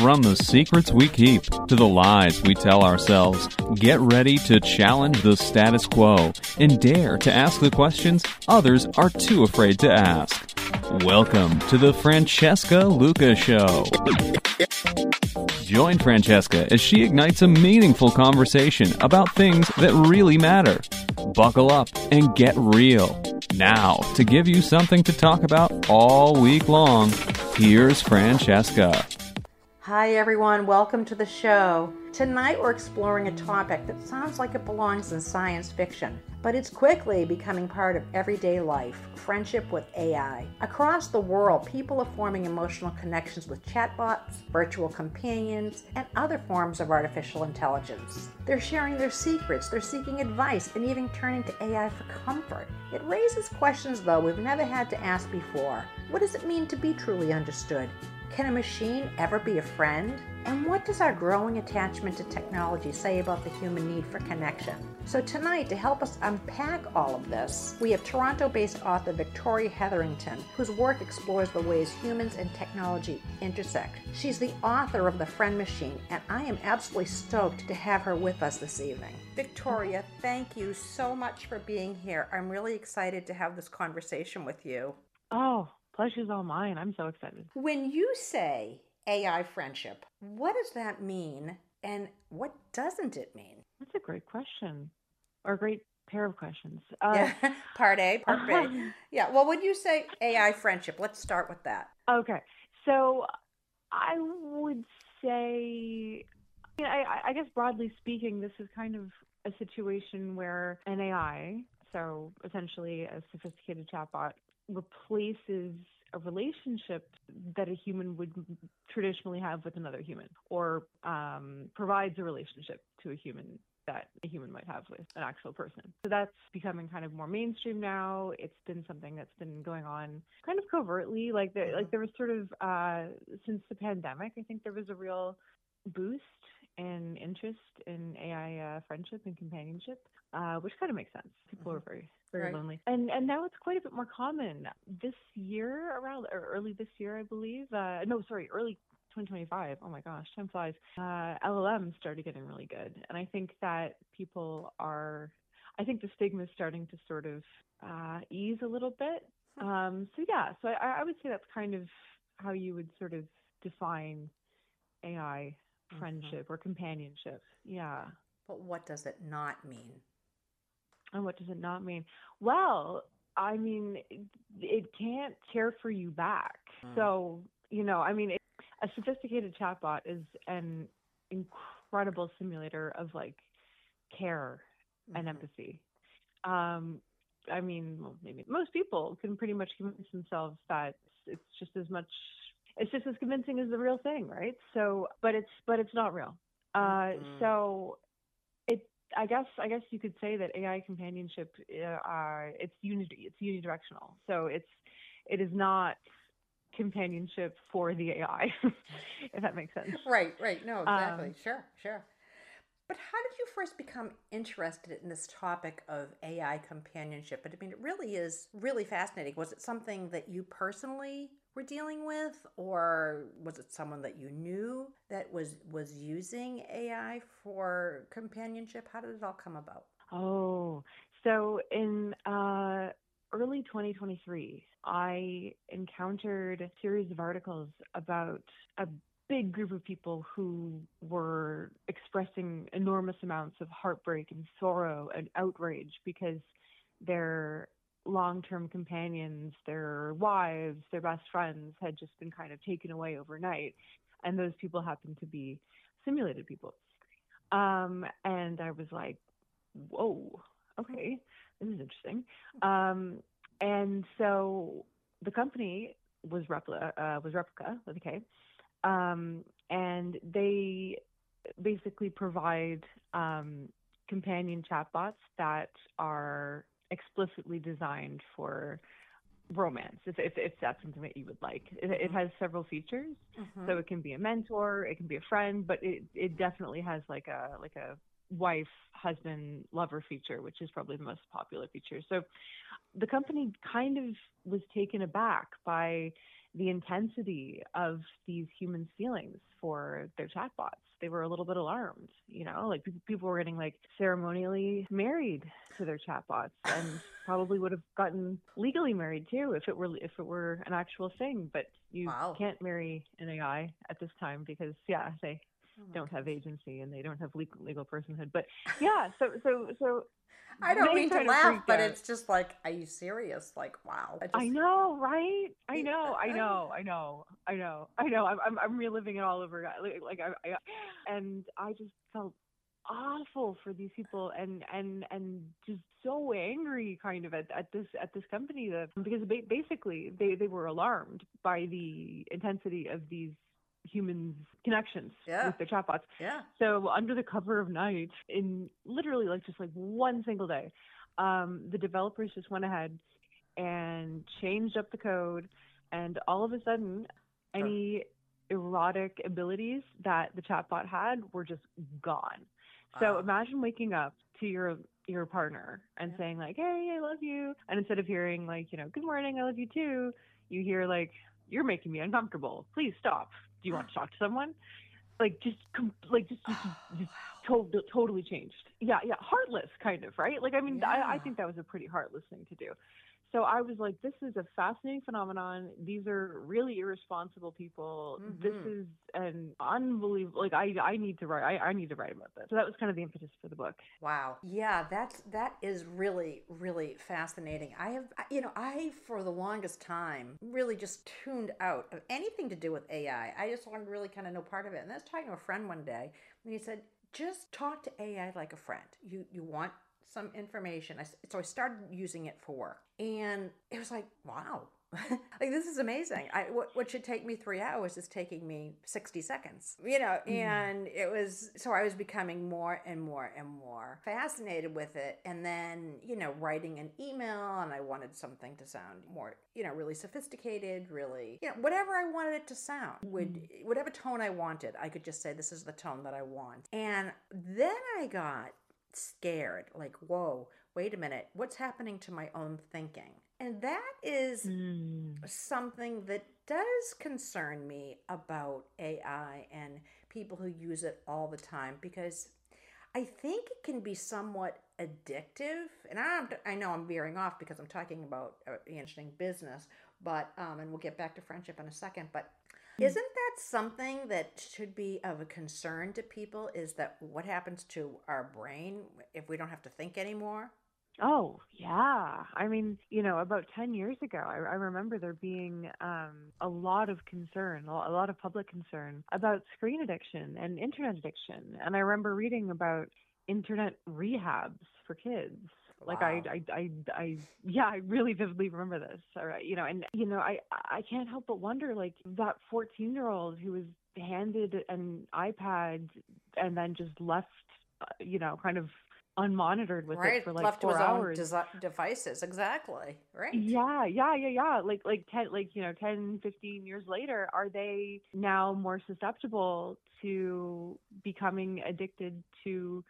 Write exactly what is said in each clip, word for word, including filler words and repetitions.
From the secrets we keep to the lies we tell ourselves, get ready to challenge the status quo and dare to ask the questions others are too afraid to ask. Welcome to the Francesca Luca Show. Join Francesca as she ignites a meaningful conversation about things that really matter. Buckle up and get real. Now, to give you something to talk about all week long, here's Francesca. Hi everyone, welcome to the show. Tonight we're exploring a topic that sounds like it belongs in science fiction, but it's quickly becoming part of everyday life: friendship with A I. Across the world, people are forming emotional connections with chatbots, virtual companions, and other forms of artificial intelligence. They're sharing their secrets, they're seeking advice, and even turning to A I for comfort. It raises questions, though, we've never had to ask before. What does it mean to be truly understood? Can a machine ever be a friend? And what does our growing attachment to technology say about the human need for connection? So tonight, to help us unpack all of this, we have Toronto-based author Victoria Hetherington, whose work explores the ways humans and technology intersect. She's the author of The Friend Machine, and I am absolutely stoked to have her with us this evening. Victoria, thank you so much for being here. I'm really excited to have this conversation with you. Oh, pleasure's all mine. I'm so excited. When you say A I friendship, what does that mean and what doesn't it mean? That's a great question, or a great pair of questions. Uh, yeah, part A, part B. Yeah, well, when you say A I friendship, let's start with that. Okay, so I would say, you know, I, I guess broadly speaking, this is kind of a situation where an A I, so essentially a sophisticated chatbot, replaces a relationship that a human would traditionally have with another human, or um, provides a relationship to a human that a human might have with an actual person. So that's becoming kind of more mainstream now. It's been something that's been going on kind of covertly. Like there, like there was sort of, uh, since the pandemic, I think there was a real boost in interest in A I uh, friendship and companionship, uh, which kind of makes sense. People mm-hmm. are very very right. lonely. And and now it's quite a bit more common. This year, around, or early this year, I believe, uh, no, sorry, early twenty twenty-five, oh my gosh, time flies, uh, L L Ms started getting really good. And I think that people are, I think the stigma is starting to sort of uh, ease a little bit. Um, so yeah, so I, I would say that's kind of how you would sort of define A I friendship mm-hmm. or companionship. Yeah. But what does it not mean? And what does it not mean? Well, I mean, it, it can't care for you back. Mm. So, you know, I mean, it, a sophisticated chatbot is an incredible simulator of like care mm-hmm. and empathy. Um, I mean, well, maybe most people can pretty much convince themselves that it's just as much, it's just as convincing as the real thing, right? So, but it's, but it's not real. Uh, mm-hmm. So it, I guess I guess you could say that A I companionship, uh, it's uni it's unidirectional. So it's it is not companionship for the A I, if that makes sense. Right, right. No, exactly. Um, sure, sure. But how did you first become interested in this topic of A I companionship? I mean, it really is really fascinating. Was it something that you personally were dealing with, or was it someone that you knew that was was using A I for companionship? How did it all come about? Oh, so in uh, early twenty twenty-three, I encountered a series of articles about a big group of people who were expressing enormous amounts of heartbreak and sorrow and outrage because their long-term companions, their wives, their best friends had just been kind of taken away overnight. And those people happened to be simulated people. Um, and I was like, whoa, okay, this is interesting. Um, and so the company was Repli- uh, was Replica with a K. Um, and they basically provide um, companion chatbots that are explicitly designed for romance, if, if, if that's something that you would like. It, mm-hmm. it has several features, mm-hmm. so it can be a mentor, it can be a friend, but it, it definitely has like a like a wife, husband, lover feature, which is probably the most popular feature. So the company kind of was taken aback by the intensity of these humans' feelings for their chatbots. They were a little bit alarmed, you know, like people, people were getting like ceremonially married to their chatbots, and probably would have gotten legally married too if it were if it were an actual thing. But you Wow. can't marry an A I at this time because, yeah, they Oh my don't have gosh. agency and they don't have legal, legal personhood. But yeah, so so so I don't they mean to kind of laugh, freaked but out. it's just like, are you serious? Like, wow. I I just, know, right? I know, I know, I know, I know, I know. I'm, I'm, I'm reliving it all over. Like, like I, I, and I just felt awful for these people, and and and just so angry, kind of at, at this at this company, that because ba- basically they they were alarmed by the intensity of these humans' connections yeah, with their chatbots. yeah. So under the cover of night, in literally like just like one single day, um, the developers just went ahead and changed up the code, and all of a sudden any erotic abilities that the chatbot had were just gone. So Wow. imagine waking up to your your partner and Yeah. saying like, hey, I love you, and instead of hearing like, you know, good morning, I love you too, you hear like, you're making me uncomfortable, please stop, do you want to talk to someone? Like just com- like just just, just Wow. to- totally changed. Yeah, yeah, heartless kind of, right? Like I mean, I, I Yeah. think that was a pretty heartless thing to do. So I was like, this is a fascinating phenomenon. These are really irresponsible people. This Mhm. is an unbelievable. Like I I need to write. I, I need to write about this. So that was kind of the impetus for the book. Wow. Yeah, that's that is really really fascinating. I have you know, I for the longest time really just tuned out of anything to do with A I. I I just wanted to really kind of know part of it. And I was talking to a friend one day, and he said, "Just talk to A I like a friend. You you want some information." I, s- so I started using it for work, and it was like, wow. Like, this is amazing. I what, what should take me three hours is taking me sixty seconds, you know. Mm. And it was so I was becoming more and more and more fascinated with it. And then, you know, writing an email, and I wanted something to sound more, you know, really sophisticated, really, you know, whatever I wanted it to sound, would whatever tone I wanted, I could just say, this is the tone that I want. And then I got scared, like, whoa, wait a minute, what's happening to my own thinking? And that is Mm. something that does concern me about A I and people who use it all the time, because I think it can be somewhat addictive. And I, I know I'm veering off because I'm talking about uh, interesting business, but um, and we'll get back to friendship in a second. But isn't that something that should be of a concern to people? Is that what happens to our brain if we don't have to think anymore? Oh, yeah. I mean, you know, about ten years ago, I, I remember there being um, a lot of concern, a lot of public concern about screen addiction and internet addiction. And I remember reading about internet rehabs for kids. Like I, Wow. I, I, I, yeah, I really vividly remember this. All right, you know, and you know, I, I can't help but wonder, like that fourteen-year-old who was handed an iPad and then just left, uh, you know, kind of unmonitored with it Right, for like left to four his own hours. desi- devices. Exactly. Right. Yeah, yeah, yeah, yeah. Like, like ten, like, you know, ten, fifteen years later, are they now more susceptible to becoming addicted to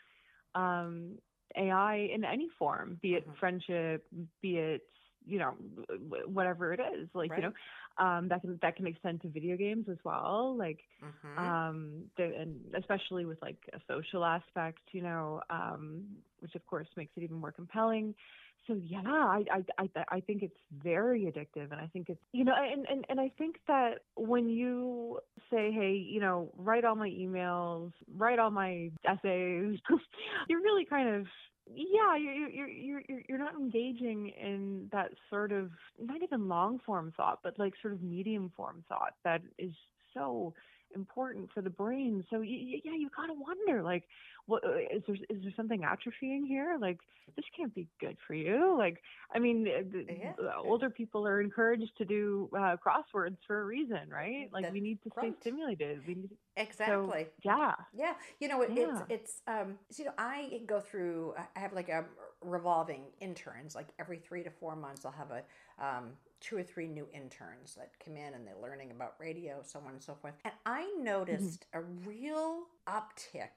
um, A I in any form, be it Mhm. friendship, be it, you know, wh- whatever it is, like, you Right. know, um, that can, that can extend to video games as well. Like, Mm-hmm. um, the, and especially with like a social aspect, you know, um, which of course makes it even more compelling. So yeah, I, I, I, I think it's very addictive, and I think it's, you know, and, and, and I think that when you say, hey, you know, write all my emails, write all my essays, you're really kind of, yeah, you're, you're, you're, you're, you're not engaging in that sort of, not even long form thought, but like sort of medium form thought that is so important for the brain. So y- yeah, you gotta wonder, like, what is there? Is there something atrophying here? Like, this can't be good for you. Like, I mean, the, Yeah. the older people are encouraged to do uh, crosswords for a reason, right? Like, That we need to stay right. stimulated. We need to, so Exactly. yeah, Yeah. You know, it, it's yeah. it's um. So, you know, I go through. I have like a revolving interns. Like every three to four months, I'll have a um two or three new interns that come in and they're learning about radio, so on and so forth. And I Mm-hmm. noticed a real uptick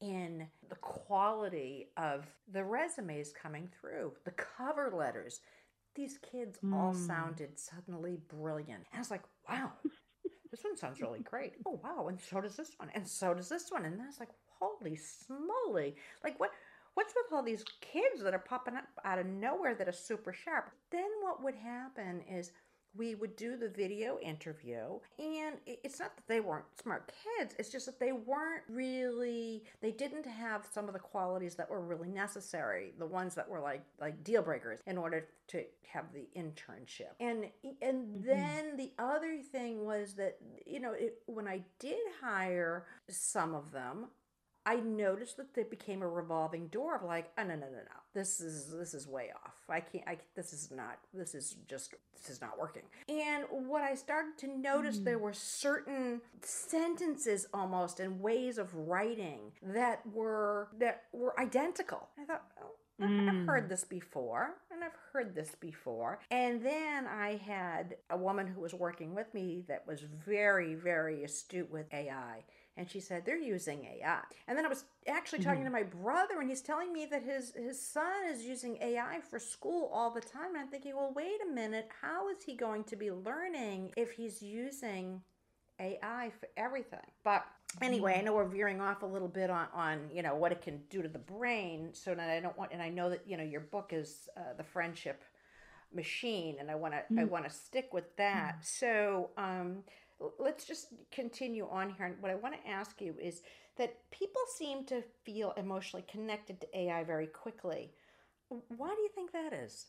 in the quality of the resumes coming through, the cover letters. These kids mm. all sounded suddenly brilliant. And I was like, wow, this one sounds really great. Oh, wow, and so does this one, and so does this one. And I was like, holy smoly. Like, what? What's with all these kids that are popping up out of nowhere that are super sharp? Then what would happen is we would do the video interview, and it's not that they weren't smart kids, it's just that they weren't really, they didn't have some of the qualities that were really necessary, the ones that were like like deal breakers in order to have the internship. And and mm-hmm. then the other thing was that, you know, it, when I did hire some of them, I noticed that they became a revolving door of like, oh, no, no, no, no. This is this is way off. I can't. I this is not. This is just. This is not working. And what I started to notice, mm. there were certain sentences almost and ways of writing that were that were identical. I thought, oh, mm. I've heard this before, and I've heard this before. And then I had a woman who was working with me that was very, very astute with A I. And she said, they're using A I. And then I was actually talking mm-hmm. to my brother, and he's telling me that his, his son is using A I for school all the time. And I'm thinking, well, wait a minute. How is he going to be learning if he's using A I for everything? But anyway, I know we're veering off a little bit on, on you know, what it can do to the brain. So that I don't want, and I know that, you know, your book is uh, The Friendship Machine, and I want to mm-hmm. I want to stick with that. Mm-hmm. So, um, let's just continue on here. And what I want to ask you is that people seem to feel emotionally connected to A I very quickly. Why do you think that is?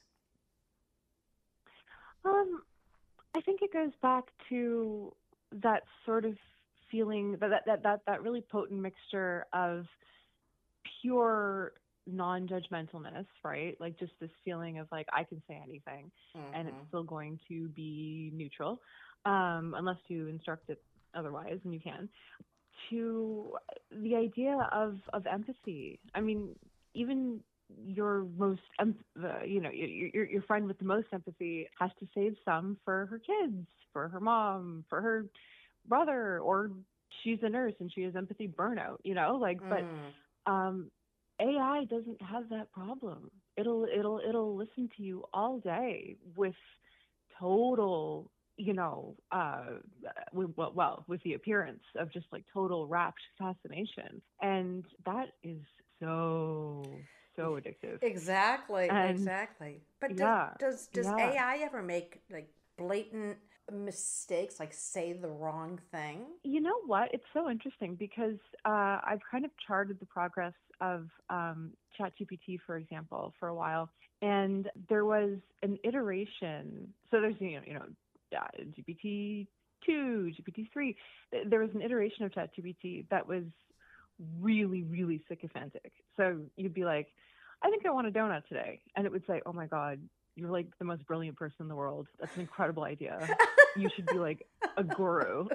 Um, I think it goes back to that sort of feeling, that that that, that really potent mixture of pure non-judgmentalness, right? Like just this feeling of like, I can say anything mm-hmm. and it's still going to be neutral. Um, unless you instruct it otherwise, and you can, to the idea of, of empathy. I mean, even your most, uh, you know, your, your friend with the most empathy has to save some for her kids, for her mom, for her brother, or she's a nurse and she has empathy burnout, you know, like, mm. but um, A I doesn't have that problem. It'll, it'll, it'll listen to you all day with total, you know, uh, well, well, with the appearance of just like total rapt fascination. And that is so, so addictive. Exactly, and, exactly. But does, yeah, does, does yeah. A I ever make like blatant mistakes, like say the wrong thing? You know what? It's so interesting because uh, I've kind of charted the progress of um, ChatGPT, for example, for a while. And there was an iteration. So there's, you know, you know, Uh, G P T two, G P T three, there was an iteration of ChatGPT that was really, really sycophantic. So you'd be like, I think I want a donut today. And it would say, oh my God, you're like the most brilliant person in the world. That's an incredible idea. You should be like a guru.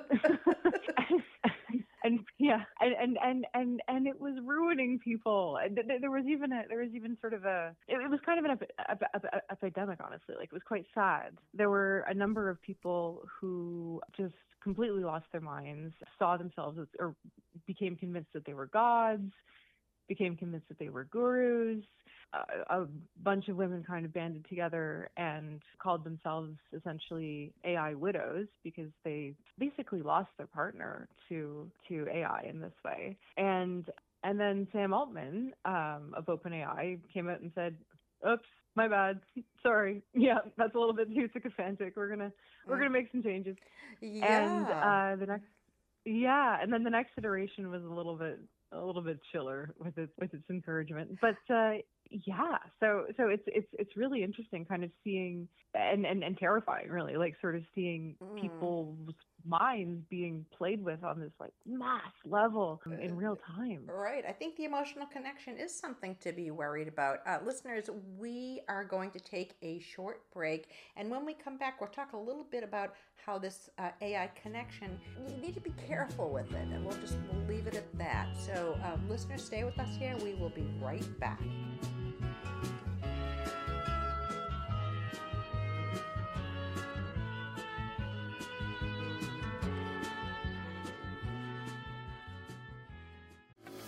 and, and yeah, and, and, and, and, and it was ruining people. And there was even a, there was even sort of a, it, it was kind of an ep- ep- ep- epidemic, honestly. Like it was quite sad. There were a number of people who just completely lost their minds, saw themselves as, or became convinced that they were gods, became convinced that they were gurus. Uh, a bunch of women kind of banded together and called themselves essentially A I widows because they basically lost their partner to to A I in this way. And and then Sam Altman um, of OpenAI came out and said, "Oops, my bad. Sorry. Yeah, that's a little bit too sycophantic. We're gonna we're gonna make some changes." Yeah. And uh, the next, yeah, and then the next iteration was a little bit a little bit chiller with its with its encouragement, but. Uh, Yeah, so so it's it's it's really interesting, kind of seeing and, and, and terrifying, really, like sort of seeing mm. people's minds being played with on this like mass level in real time. Right. I think the emotional connection is something to be worried about. Uh, listeners, we are going to take a short break, and when we come back, we'll talk a little bit about how this uh, A I connection. You need to be careful with it, and we'll just we'll leave it at that. So, um, listeners, stay with us here. We will be right back.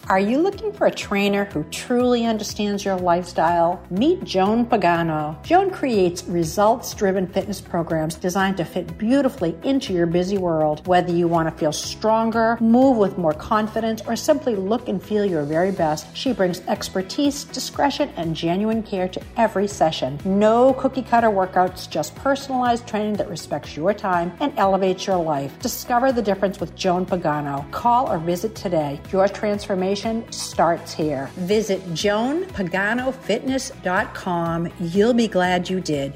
Are you looking for a trainer who truly understands your lifestyle? Meet Joan Pagano. Joan creates results-driven fitness programs designed to fit beautifully into your busy world. Whether you want to feel stronger, move with more confidence, or simply look and feel your very best, she brings expertise, discretion, and genuine care to every session. No cookie-cutter workouts, just personalized training that respects your time and elevates your life. Discover the difference with Joan Pagano. Call or visit today. Your transformation starts here. Visit joan pagano fitness dot com. You'll be glad you did.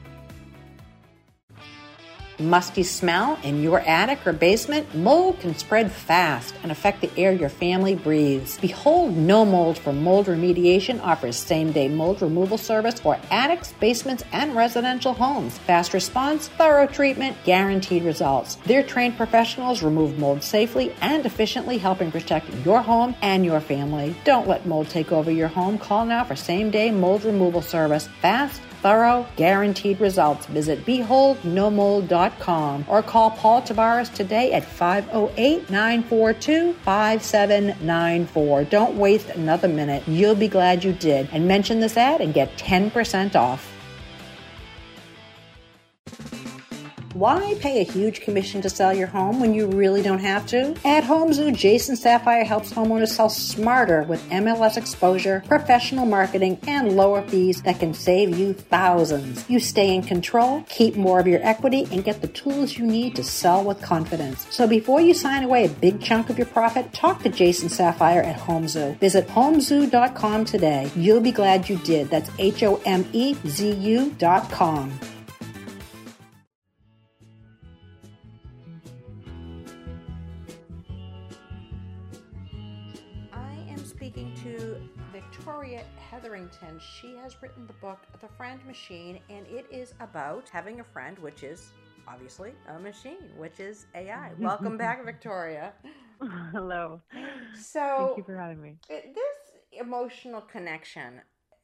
Musty smell in your attic or basement? Mold can spread fast and affect the air your family breathes. Behold, No Mold from Mold Remediation offers same-day mold removal service for attics, basements, and residential homes. Fast response, thorough treatment, guaranteed results. Their trained professionals remove mold safely and efficiently, helping protect your home and your family. Don't let mold take over your home. Call now for same-day mold removal service. Fast, thorough, guaranteed results. Visit behold no mold dot com or call Paul Tavares today at five oh eight, nine four two, five seven nine four. Don't waste another minute. You'll be glad you did. And mention this ad and get ten percent off. Why pay a huge commission to sell your home when you really don't have to? At HomeZoo, Jason Sapphire helps homeowners sell smarter with M L S exposure, professional marketing, and lower fees that can save you thousands. You stay in control, keep more of your equity, and get the tools you need to sell with confidence. So before you sign away a big chunk of your profit, talk to Jason Sapphire at HomeZoo. Visit home zoo dot com today. You'll be glad you did. That's H O M E Z U dot com. Speaking to Victoria Hetherington. She has written the book The Friend Machine, and it is about having a friend, which is obviously a machine, which is A I. Welcome back, Victoria. Hello. So, thank you for having me. This emotional connection,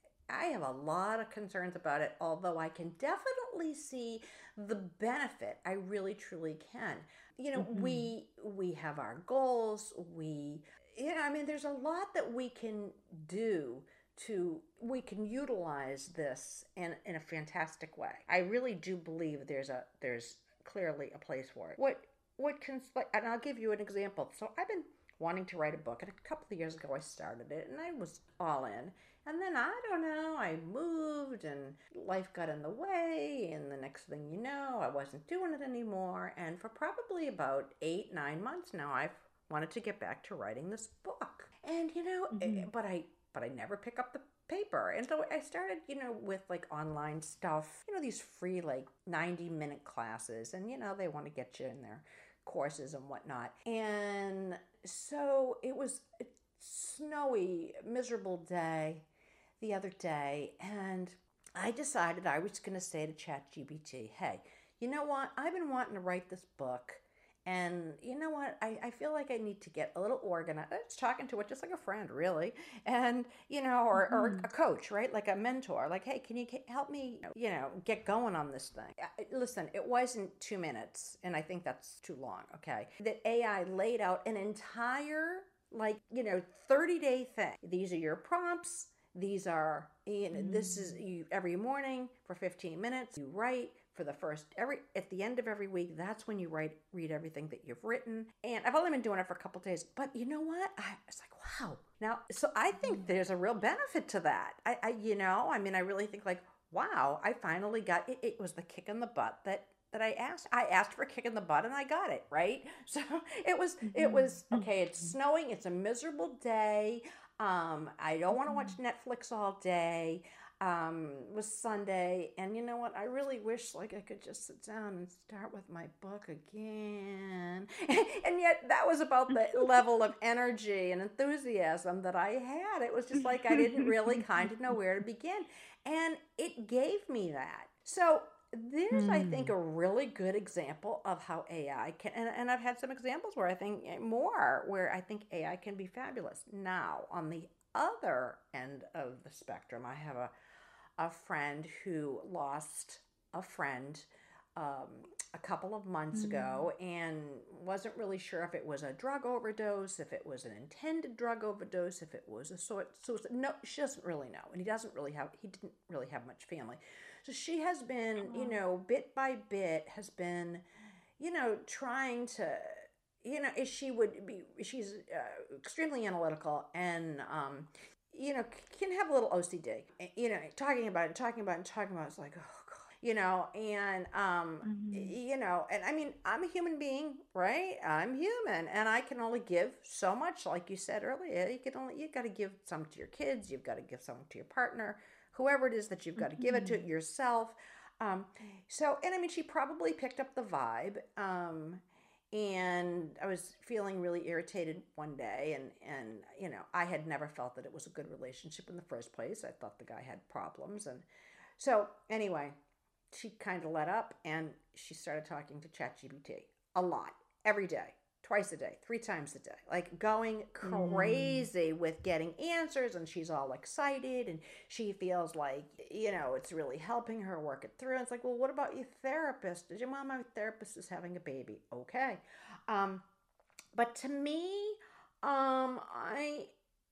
I have a lot of concerns about it, although I can definitely see the benefit. I really, truly can. You know, mm-hmm. we we have our goals. We Yeah, I mean, there's a lot that we can do to, we can utilize this in, in a fantastic way. I really do believe there's a, there's clearly a place for it. What, what can, and I'll give you an example. So I've been wanting to write a book, and a couple of years ago I started it, and I was all in. And then, I don't know, I moved, and life got in the way, and the next thing you know, I wasn't doing it anymore. And for probably about eight, nine months now, I've wanted to get back to writing this book. And, you know, mm-hmm. but I but I never pick up the paper. And so I started, you know, with like online stuff, you know, these free like ninety minute classes. And, you know, they want to get you in their courses and whatnot. And so it was a snowy, miserable day the other day. And I decided I was going to say to ChatGPT, hey, you know what? I've been wanting to write this book. And you know what? I, I feel like I need to get a little organized. I was talking to it just like a friend, really. And, you know, or, mm-hmm. or a coach, right? Like a mentor. Like, hey, can you help me, you know, get going on this thing? Listen, it wasn't two minutes, and I think that's too long, okay? That A I laid out an entire, like, you know, thirty-day thing. These are your prompts. These are, you know, mm-hmm. this is you every morning for fifteen minutes. You write. For the first, every at the end of every week, that's when you write, read everything that you've written. And I've only been doing it for a couple of days, but you know what? I was like, wow. Now, so I think there's a real benefit to that. I, I you know, I mean, I really think like, wow, I finally got it. It was the kick in the butt that that I asked. I asked for a kick in the butt, and I got it, right? So it was, it was okay. It's snowing. It's a miserable day. Um, I don't want to watch Netflix all day. Um, it was Sunday, and you know what? I really wish like I could just sit down and start with my book again. And yet that was about the level of energy and enthusiasm that I had. It was just like I didn't really kind of know where to begin. And it gave me that. So there's, hmm. I think, a really good example of how A I can, and, and I've had some examples where I think more, where I think A I can be fabulous. Now, on the other end of the spectrum, I have a a friend who lost a friend um, a couple of months Mm. ago and wasn't really sure if it was a drug overdose, if it was an intended drug overdose, if it was a sort suicide. No, she doesn't really know, and he doesn't really have. He didn't really have much family, so she has been, you know, bit by bit, has been, you know, trying to, you know, if she would be, she's uh, extremely analytical and. Um, you know, can have a little O C D, you know, talking about it, talking about it, talking about it, it's like, oh, God. You know, and, um, Mm-hmm. you know, and I mean, I'm a human being, right? I'm human and I can only give so much, like you said earlier. You can only, you got to give some to your kids, you've got to give some to your partner, whoever it is that you've got to give it to, Mm-hmm. yourself. Um, so, and I mean, she probably picked up the vibe. Um, and I was feeling really irritated one day, and and you know, I had never felt that it was a good relationship in the first place. I thought the guy had problems, and so anyway, she kind of let up and she started talking to ChatGPT a lot, every day, twice a day, three times a day, like going Mm. crazy with getting answers. And she's all excited and she feels like, you know, it's really helping her work it through. And it's like, well, what about your therapist? Did your mom, my therapist is having a baby? Okay. Um, but to me, um, I,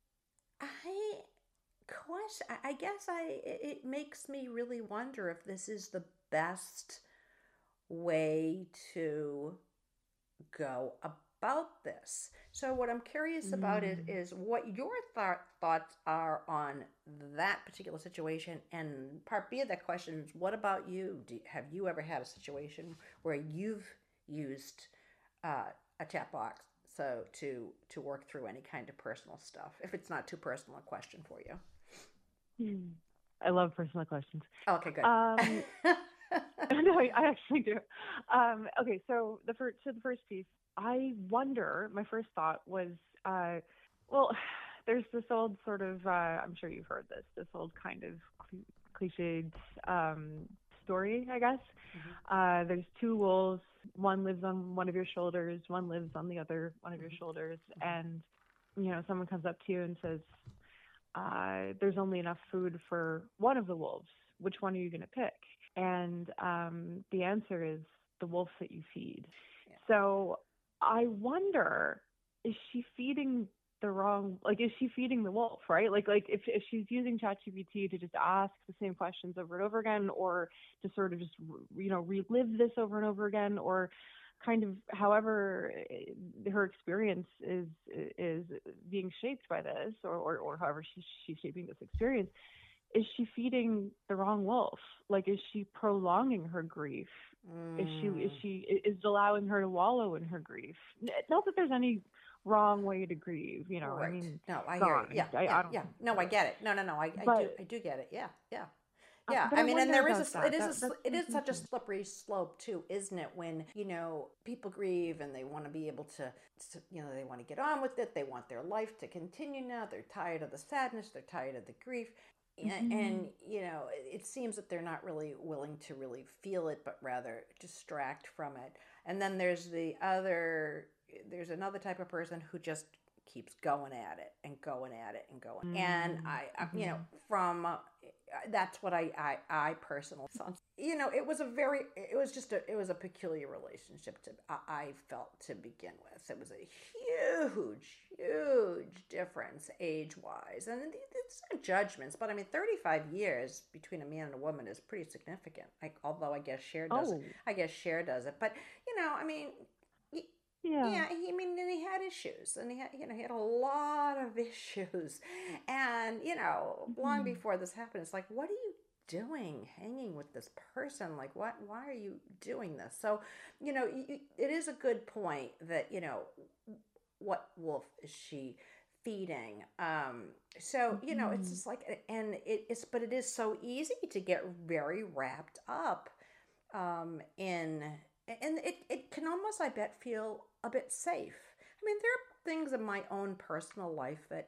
I, question, I guess I, it makes me really wonder if this is the best way to go about this. So what I'm curious about is, Mm. is what your th- thoughts are on that particular situation. And part B of that question is, what about you? Do, have you ever had a situation where you've used uh, a chat box so to to work through any kind of personal stuff, if it's not too personal a question for you? Hmm. I love personal questions. Okay, good. Um, no, I I actually do. Um, okay, so the first, so the first piece, I wonder. My first thought was, uh, well, there's this old sort of. Uh, I'm sure you've heard this. This old kind of cli- cliched um, story, I guess. Mhm, Uh, there's two wolves. One lives on one of your shoulders. One lives on the other one of your mhm, shoulders. mhm. And you know, someone comes up to you and says, uh, "There's only enough food for one of the wolves. Which one are you going to pick?" And um, the answer is the wolf that you feed. Yeah. So I wonder, is she feeding the wrong, like, is she feeding the wolf, right? Like, like if, if she's using ChatGPT to just ask the same questions over and over again, or to sort of just, you know, relive this over and over again, or kind of however eh, her experience is is being shaped by this, or, or, or however she's, she's shaping this experience, is she feeding the wrong wolf? Like, is she prolonging her grief? Is she is Mm. she is it allowing her to wallow in her grief? Not that there's any wrong way to grieve, you know. I Right. mean, No, I hear you. God, Yeah, I, yeah, I don't yeah. think No, I there is. get it. No, no, no. I, I But do, I do get it. Yeah, yeah, uh, yeah. but I I mean, and wonder there is a, about sl- it that. is a, That sl- that's it that's is such a interesting. slippery slope too, isn't it? When you know people grieve and they want to be able to, to, you know, they want to get on with it. They want their life to continue now. They're tired of the sadness. They're tired of the grief. And, Hmm. and you know, it seems that they're not really willing to really feel it, but rather distract from it. And then there's the other, there's another type of person who just keeps going at it and going at it and going. And I, I you know, Mm-hmm. from uh, that's what I, I, I personally, you know, it was a very, it was just a, it was a peculiar relationship to, I, I felt to begin with. It was a huge, huge difference age wise. And it's no judgments, but I mean, thirty-five years between a man and a woman is pretty significant. Like, although I guess Cher does it, Oh, I guess Cher does it, but you know, I mean, yeah. yeah, he, I mean, and he had issues, and he had, you know, he had a lot of issues, and you know, long Hmm. before this happened, it's like, what are you doing, hanging with this person? Like, what? Why are you doing this? So, you know, you, it is a good point that you know, what wolf is she feeding? Um, so you know, it's Hmm. just like, and it is, but it is so easy to get very wrapped up um, in, and it, it can almost, I bet, feel a bit safe. I mean, there are things in my own personal life that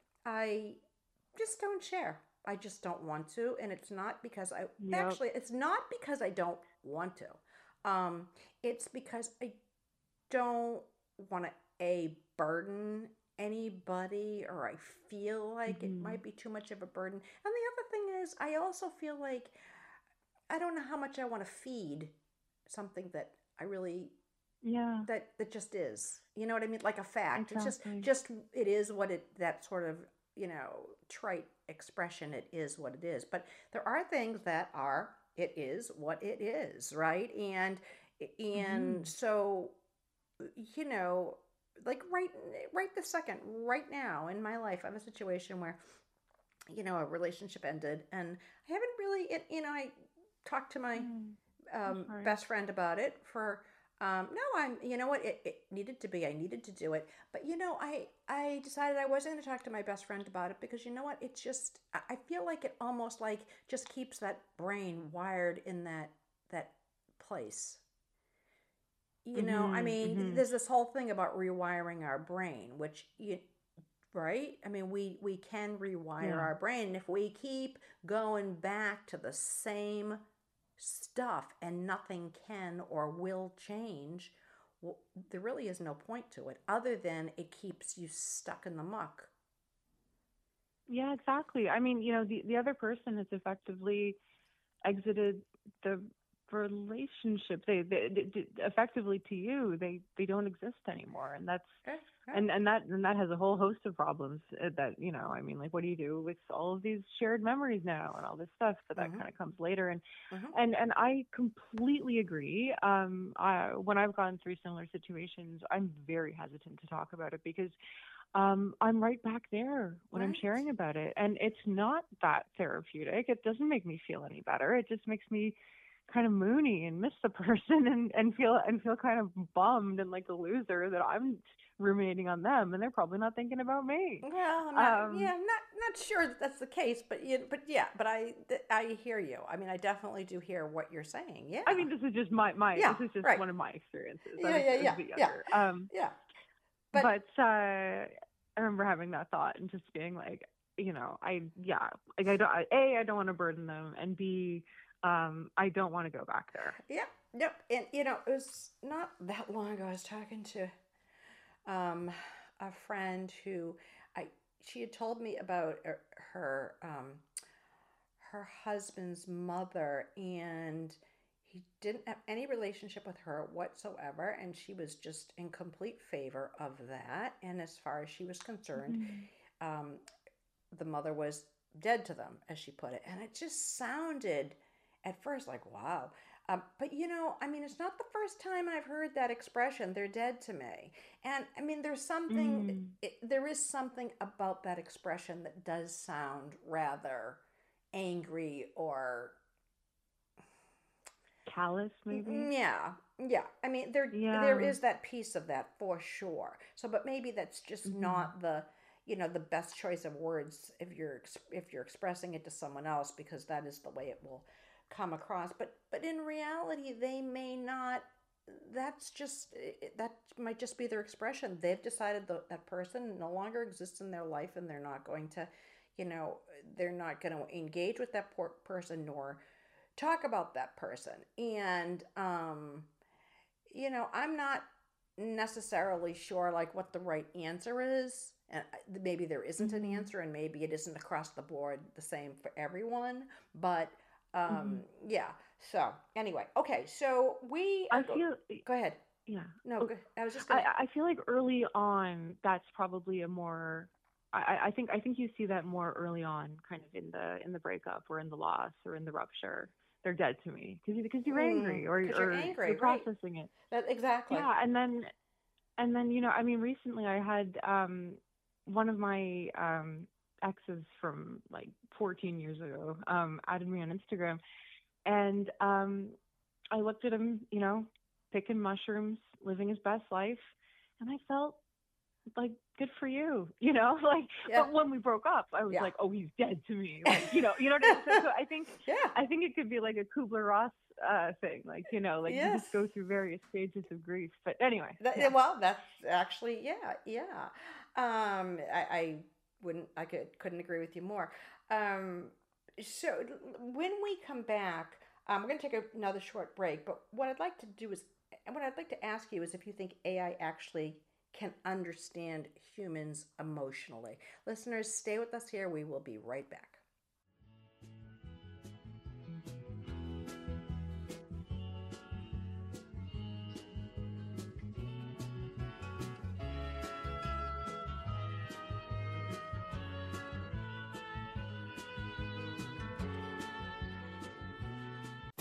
I just don't share. I just don't want to, and it's not because I Yep. actually, it's not because I don't want to. Um, it's because I don't want to a burden anybody, or I feel like it Hmm. might be too much of a burden. And the other thing is, I also feel like I don't know how much I want to feed something that I really, Yeah. that that just is. You know what I mean? Like a fact. Exactly. It's just just it is what it that sort of, you know, trite expression, it is what it is. But there are things that are it is what it is, right? And and Hmm. so, you know, like right right this second, right now in my life, I have a situation where, you know, a relationship ended, and I haven't really, it, you know, I talked to my Mm, I'm um, sorry. best friend about it for um, no, I'm, you know what, it, it needed to be, I needed to do it. But, you know, I, I decided I wasn't going to talk to my best friend about it because, you know what, it just, I I feel like it almost like just keeps that brain wired in that, that place. You know, I Hmm. mean, Hmm. there's this whole thing about rewiring our brain, which you, right? I mean, we we can rewire Yeah. our brain, and if we keep going back to the same stuff and nothing can or will change, well, there really is no point to it other than it keeps you stuck in the muck. Yeah, exactly. I mean, you know, the the other person has effectively exited the relationship. They, they, they effectively to you, they they don't exist anymore, and that's Okay, yeah. and and that and that has a whole host of problems uh, that, you know, I mean, like, what do you do with all of these shared memories now and all this stuff? So that Mm-hmm. kind of comes later, and Mm-hmm. and and I completely agree. Um, I, when I've gone through similar situations, I'm very hesitant to talk about it because um, I'm right back there when I'm Right. sharing about it. And it's not that therapeutic. It doesn't make me feel any better. It just makes me kind of moony and miss the person and, and feel and feel kind of bummed and like a loser that I'm ruminating on them and they're probably not thinking about me. Well, I'm not. Yeah, Um, I'm not not sure that that's the case, but you, but yeah, but I I hear you. I mean, I definitely do hear what you're saying. I Yeah. mean, this is just my, my Yeah. this is just Right. one of my experiences. I Yeah. was, Yeah. I was Yeah. a bit Yeah. younger. Um, Yeah. But but uh, I remember having that thought and just being like, you know, I yeah, like I don't I, a I don't want to burden them, and b um I don't want to go back there. yep, yep. And you know, it was not that long ago. I was talking to um, a friend who I she had told me about her her, um, her husband's mother, and he didn't have any relationship with her whatsoever, and she was just in complete favor of that. And as far as she was concerned, Mhm. um, the mother was dead to them, as she put it. And it just sounded at first like, wow. Um, but you know, I mean, it's not the first time I've heard that expression, they're dead to me. And I mean, there's something, Mm. it, there is something about that expression that does sound rather angry or, Callous, maybe. yeah, yeah. I mean, there there Yeah. is that piece of that for sure. So, but maybe that's just Mhm. not the, you know, the best choice of words if you're if you're expressing it to someone else, because that is the way it will come across. But but in reality, they may not. That's just that might just be their expression. They've decided that that person no longer exists in their life, and they're not going to, you know, they're not going to engage with that poor person nor talk about that person. And um, you know, I'm not necessarily sure like what the right answer is. And maybe there isn't an Mhm. answer, and maybe it isn't across the board the same for everyone. But um, Mhm. yeah. So anyway, okay. So we are I go. feel Go ahead. yeah. No, Oh, go, I was just I gonna. I feel like early on that's probably a more I, I think I think you see that more early on, kind of in the in the breakup or in the loss or in the rupture. They're dead to me because because you're Mm, angry or because you're or you're angry, right? processing it. That exactly. Yeah, and then and then you know, I mean, recently I had um one of my um exes from like fourteen years ago um added me on Instagram, and um I looked at him, you know, picking mushrooms, living his best life, and I felt like, good for you, you know, like, Yeah. but when we broke up, I was Yeah. like, oh, he's dead to me, like, you know, you know what I mean? So, so I think, Yeah. I think it could be like a Kubler-Ross uh, thing, like, you know, like you Yes. just go through various stages of grief. But anyway, That, yeah. well, that's actually, yeah, yeah. Um, I, I wouldn't, I could, couldn't agree with you more. Um, so when we come back, um, we're going to take another short break. But what I'd like to do is, and what I'd like to ask you is if you think A I actually can understand humans emotionally. Listeners, stay with us here. We will be right back.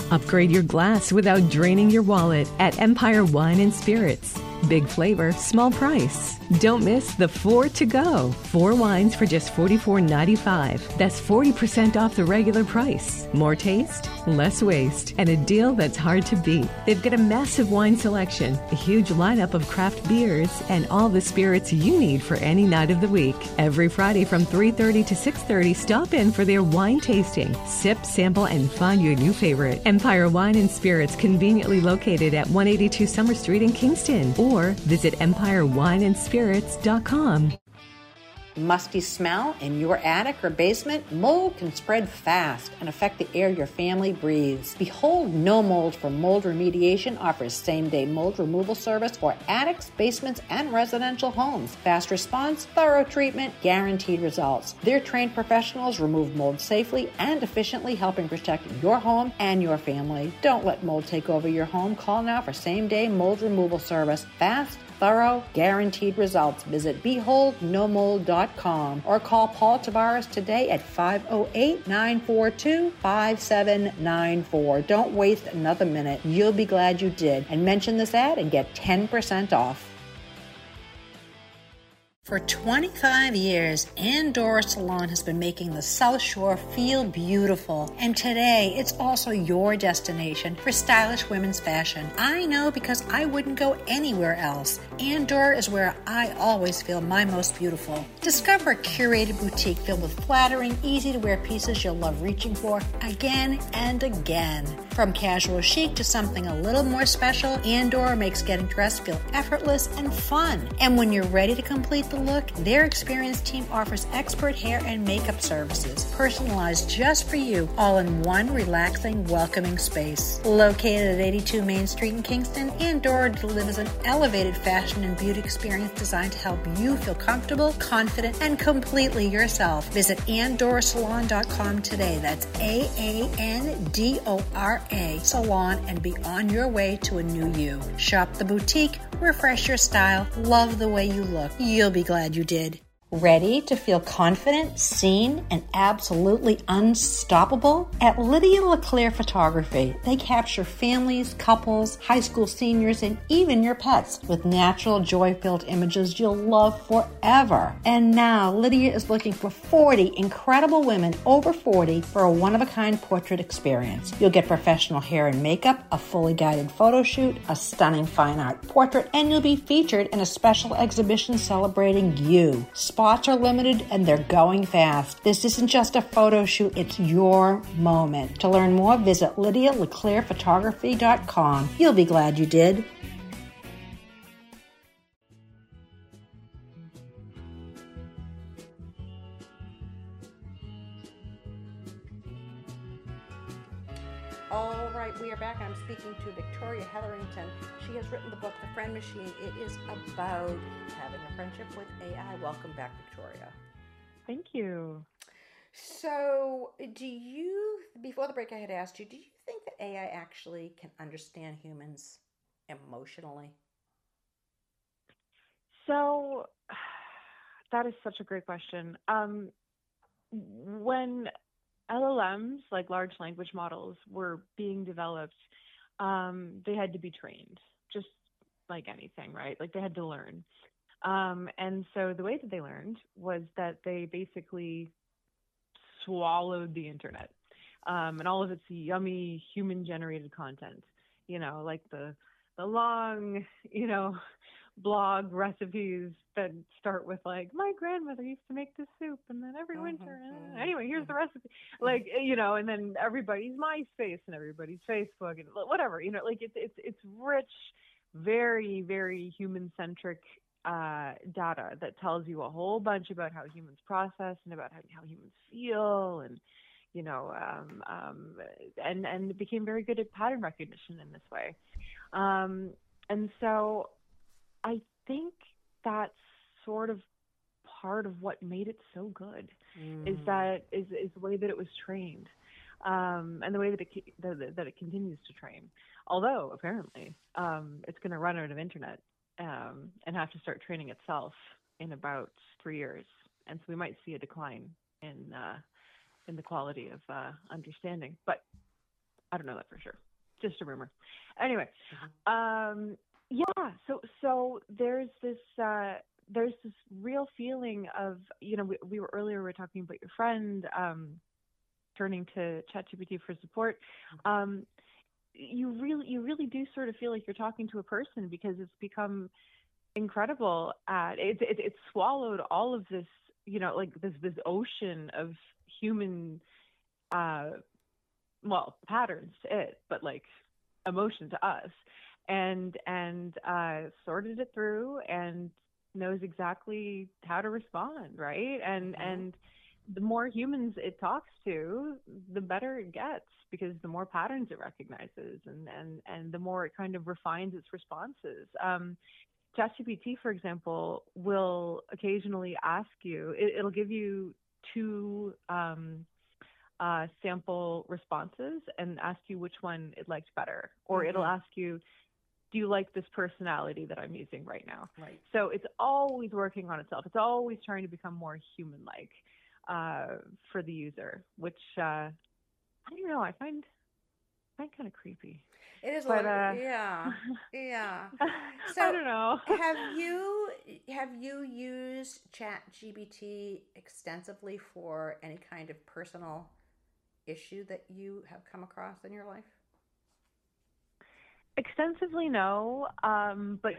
Upgrade your glass without draining your wallet at Empire Wine and Spirits. Big flavor, small price. Don't miss the four to go. Four wines for just forty-four ninety-five. That's forty percent off the regular price. More taste, less waste, and a deal that's hard to beat. They've got a massive wine selection, a huge lineup of craft beers, and all the spirits you need for any night of the week. Every Friday from three thirty to six thirty, stop in for their wine tasting. Sip, sample, and find your new favorite. Empire Wine and Spirits, conveniently located at one eighty-two Summer Street in Kingston, or visit empire wine and spirits dot com. Musty smell in your attic or basement? Mold can spread fast and affect the air your family breathes. Behold, No Mold for Mold Remediation offers same-day mold removal service for attics, basements, and residential homes. Fast response, thorough treatment, guaranteed results. Their trained professionals remove mold safely and efficiently, helping protect your home and your family. Don't let mold take over your home. Call now for same-day mold removal service. Fast, thorough, guaranteed results. Visit behold no mold dot com or call Paul Tavares today at five oh eight, nine four two, five seven nine four. Don't waste another minute. You'll be glad you did. And mention this ad and get ten percent off. For twenty-five years, Andorra Salon has been making the South Shore feel beautiful. And today, it's also your destination for stylish women's fashion. I know because I wouldn't go anywhere else. Andorra is where I always feel my most beautiful. Discover a curated boutique filled with flattering, easy-to-wear pieces you'll love reaching for again and again. From casual chic to something a little more special, Andorra makes getting dressed feel effortless and fun. And when you're ready to complete the look, their experienced team offers expert hair and makeup services, personalized just for you, all in one relaxing, welcoming space. Located at eighty-two Main Street in Kingston, Andorra delivers an elevated fashion and beauty experience designed to help you feel comfortable, confident, and completely yourself. Visit andorra salon dot com today. That's A A N D O R A Salon, and be on your way to a new you. Shop the boutique, refresh your style, love the way you look. You'll be glad you did. Ready to feel confident, seen, and absolutely unstoppable? At Lydia LeClaire Photography, they capture families, couples, high school seniors, and even your pets with natural, joy-filled images you'll love forever. And now, Lydia is looking for forty incredible women over forty for a one-of-a-kind portrait experience. You'll get professional hair and makeup, a fully guided photo shoot, a stunning fine art portrait, and you'll be featured in a special exhibition celebrating you. Spots are limited and they're going fast. This isn't just a photo shoot, it's your moment. To learn more, visit lydia leclaire photography dot com. You'll be glad you did. All right, we are back. I'm speaking to Victoria Hetherington. She has written the book, The Friend Machine. It is about having a friendship with A I. Welcome back, Victoria. Thank you. So, do you, before the break I had asked you, do you think that A I actually can understand humans emotionally? So, that is such a great question. Um, when L L Ms, like large language models, were being developed, um, they had to be trained, just like anything, right? Like they had to learn. Um, and so the way that they learned was that they basically swallowed the internet um, and all of its yummy human-generated content, you know, like the the long, you know, blog recipes that start with like, my grandmother used to make this soup and then every Mm-hmm, winter, mm-hmm, uh, anyway, here's mm-hmm. the recipe. Like, you know, and then everybody's MySpace and everybody's Facebook and whatever, you know, like it's, it's, it's rich, very, very human-centric uh, data that tells you a whole bunch about how humans process and about how, how humans feel and, you know, um, um, and, and it became very good at pattern recognition in this way. Um, and so I think that's sort of part of what made it so good mm. is that is, is the way that it was trained um, and the way that it, that, that it continues to train. Although apparently um, it's going to run out of internet um, and have to start training itself in about three years. And so we might see a decline in uh, in the quality of uh, understanding. But I don't know that for sure. Just a rumor. Anyway, mm-hmm. um, yeah. So so there's this uh, there's this real feeling of, you know, we, we were earlier we were talking about your friend um, turning to ChatGPT for support. Um, you really you really do sort of feel like you're talking to a person, because it's become incredible at it, it it's swallowed all of this, you know, like this this ocean of human uh well patterns to it, but like emotion to us, and and uh sorted it through and knows exactly how to respond, right? And mm-hmm. and the more humans it talks to, the better it gets, because the more patterns it recognizes, and and and the more it kind of refines its responses. um ChatGPT, for example, will occasionally ask you, it, it'll give you two um, uh, sample responses and ask you which one it liked better. Or mm-hmm. it'll ask you, do you like this personality that I'm using right now? Right. So it's always working on itself. It's always trying to become more human-like uh, for the user, which, uh, I don't know, I find, I find kind of creepy. It is, but, a little, uh, yeah, yeah. So, I don't know. have you have you used ChatGPT extensively for any kind of personal issue that you have come across in your life? Extensively, no, um, but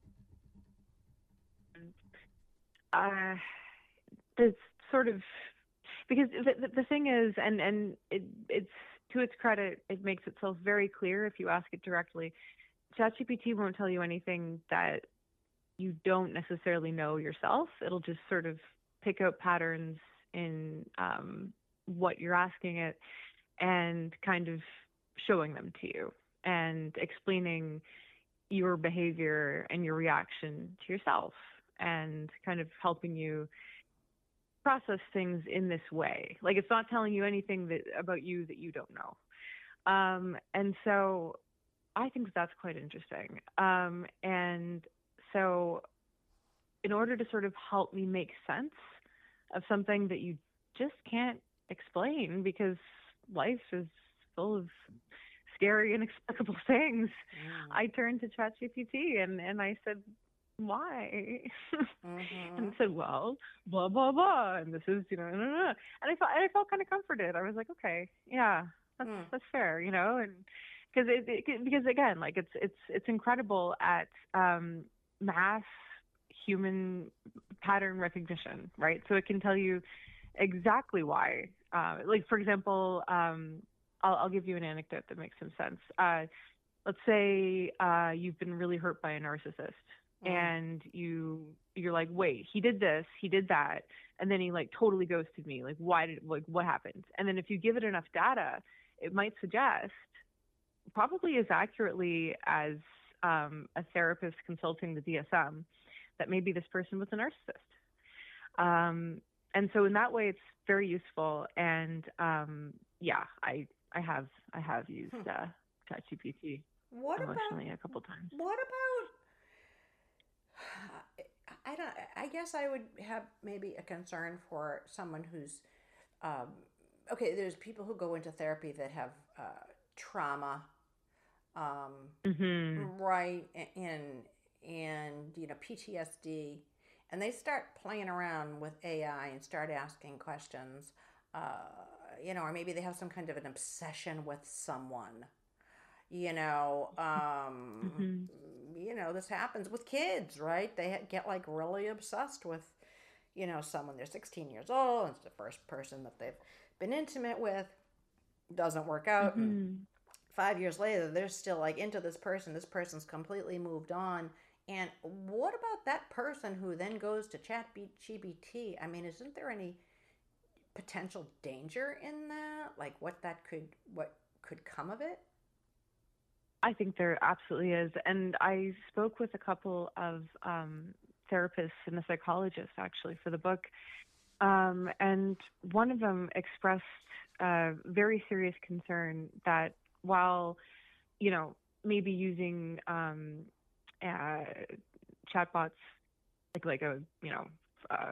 uh, it's sort of, because the, the thing is, and and it, it's. to its credit, it makes itself very clear if you ask it directly. ChatGPT won't tell you anything that you don't necessarily know yourself. It'll just sort of pick out patterns in um, what you're asking it and kind of showing them to you and explaining your behavior and your reaction to yourself, and kind of helping you process things in this way. Like, it's not telling you anything that about you that you don't know. Um, and so I think that's quite interesting. Um, and so in order to sort of help me make sense of something that you just can't explain, because life is full of scary, inexplicable things, mm. I turned to ChatGPT and, and I said, why? Mm-hmm. And said, well, blah blah blah, and this is, you know, blah, blah, blah. and I felt I felt kind of comforted. I was like, okay, yeah, that's mm. that's fair, you know, and because it, it because again, like it's it's it's incredible at um, mass human pattern recognition, right? So it can tell you exactly why. Uh, like, for example, um, I'll, I'll give you an anecdote that makes some sense. Uh, let's say uh, you've been really hurt by a narcissist. And you, you're like, wait, he did this, he did that, and then he like totally ghosted me. Like, why did, like, what happened? And then if you give it enough data, it might suggest, probably as accurately as um, a therapist consulting the D S M, that maybe this person was a narcissist. Um, and so in that way, it's very useful. And um, yeah, I, I have, I have used uh, ChatGPT what emotionally about, a couple times. What about? I don't. I guess I would have maybe a concern for someone who's, um, okay. There's people who go into therapy that have uh, trauma, um, mm-hmm. right, and and you know P T S D, and they start playing around with A I and start asking questions, uh, you know, or maybe they have some kind of an obsession with someone. You know, um, mm-hmm. you know, this happens with kids, right? They get like really obsessed with, you know, someone. They're sixteen years old, and it's the first person that they've been intimate with. Doesn't work out. Mm-hmm. And five years later, they're still like into this person. This person's completely moved on. And what about that person who then goes to ChatGPT? I mean, isn't there any potential danger in that? Like what that could, what could come of it? I think there absolutely is. And I spoke with a couple of um, therapists and a psychologist actually for the book. Um, and one of them expressed a very serious concern that while, you know, maybe using um, uh, chatbots like, like a, you know, uh,